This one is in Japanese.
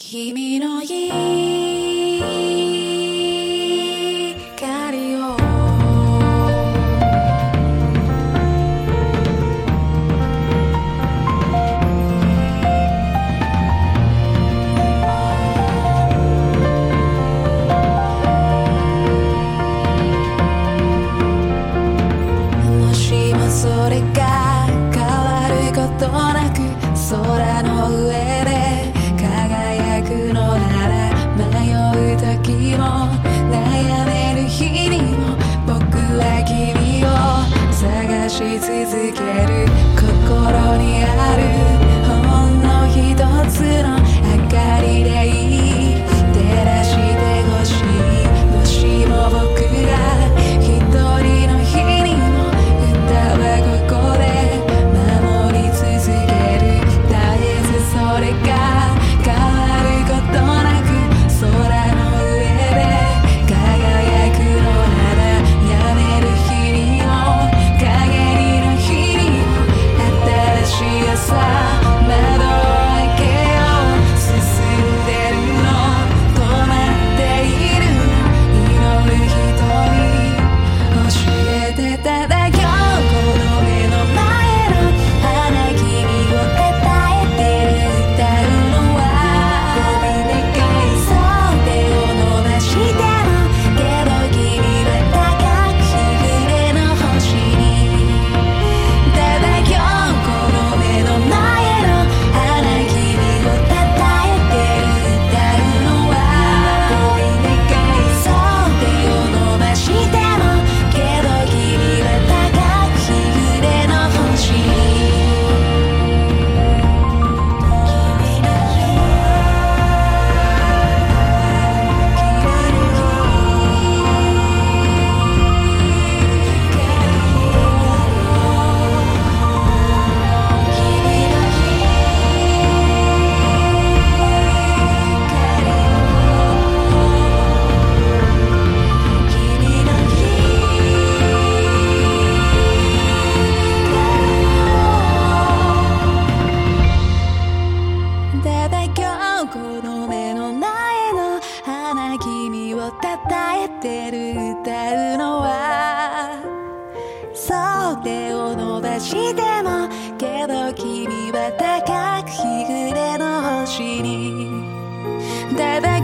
君の光をもしもそれが変わることなく空の上で輝くのなら迷う時も悩める日にも僕は君を探し続ける心にあるほんの一つの明かりでいい照らしてほしいもしも僕が一人の日にも歌はここで守り続ける絶えずそれが変わることなく空の上で輝くのならやめる日にも陰りの日にも新しい朝窓を開けよう進んでるの止まっているの祈る人に教えてただよこの目の前の花君をたたえてる歌うのはゴミでかいそう手を伸ばしてもけど君は高く日暮れの星にただよこの目の前の花君をたたえてる歌うのはゴミでかいそう手を伸ばしてもけど君は高く日暮れの星にただ今日この目の前の花君をたたえてる歌うのはそう手を伸ばしてもけど君は高く日暮れの星にただ